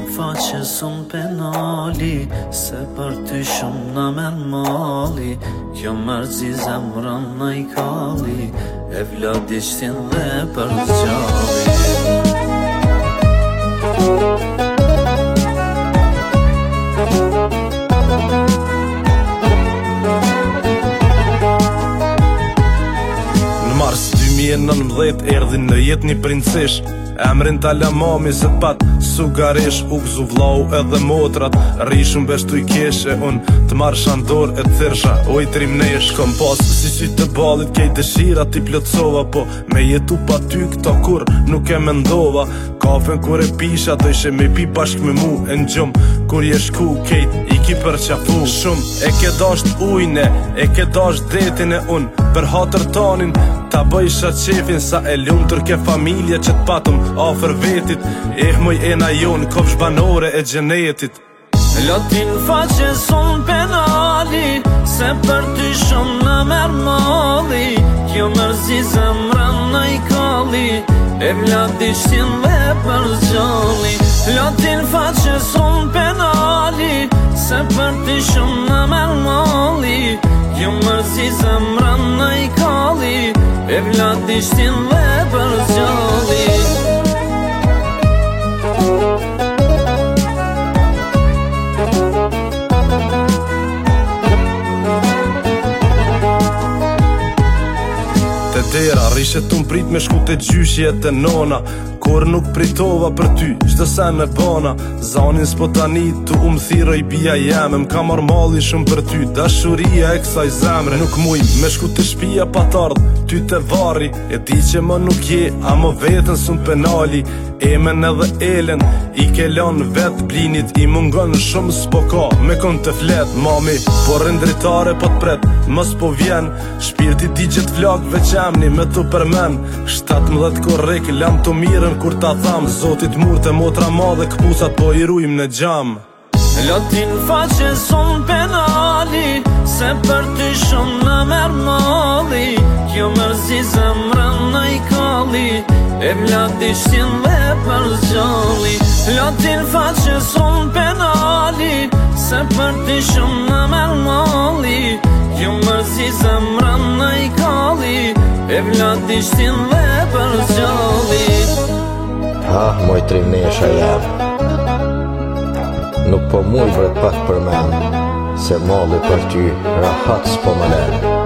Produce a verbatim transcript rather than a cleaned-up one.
faqes unë penali, se për ty shumë na merr mali. Kjo mërzi zemrën na i kalli, e vladi qtin dhe për zgjalli. Në mars dy mijë e nëntëdhjetë erdhi në jetë një princesh, emrin tala mami se t'pat sugaresh. U gzu vlau edhe motrat, rishun beshtu i keshe, un të marrë shandor e thirsha, oj trimnesh. Kom pas si sy të balit kej dëshira t'i plotsova, po me jetu pa ty këta kur nuk e mendova. Kafen kur e pisha të ishe me pi bashk me mu, e n'gjum kur je shku kejt i ki për qafu. Shumë e ke dasht ujne, e ke dasht detin e un për hatër tanin ta bëjsha qefin, sa e lumtur ke familje që t'patëm afer vetit. Eh moj ena jon, kopsh banore e gjenetit. Latin faqes unë penali, se për ty shumë në merr mali. Kjo mërzi zemrën na i kalli, e vladi qtin dhe për zgjalli. Latin faqes unë penali, se për ty shumë në merr mali. Kjo mërzi zemrën na i kalli, e vladi qtin dhe për zgjalli. Te dera, rishet unë prit me shku te gjyshje të nona, kur nuk pritova për ty, qdo sen me bana. Zanin s'po tani, tu u më thiro i bia jeme, m'ka marr malli shumë për ty, dashuria e kësaj zemre. Nuk muj me shku të shpia pa t'ardh, ty te varri, e di që më nuk je, a më vetën sun penali. Emen edhe elen, i ke lan vet blinit, i mungon shumë s'po ka, me kon të flet. Mami, po rindritare po t'pret, mës po vjen, shpirti di gjet flak veqemni me të përmen. shtatëmbëdhjetë korrik, lam të mirën kur ta tham, zotit murte motra madhe këpusat po i rujm në gjam. Latin faqes unë penali, se për ty shumë në merr mali. Kjo mërzi zemrën na i kalli, e vladi qtin dhe për zgjalli. Latin faqes unë penali, se për ty shumë në merr mali. Kjo mërzi zemrën na i kalli, e vladi qtin dhe për zgjalli. Ah, moj trimnesha jam, nuk po muj vret pak për men, se malli për ty rahat s'po më len.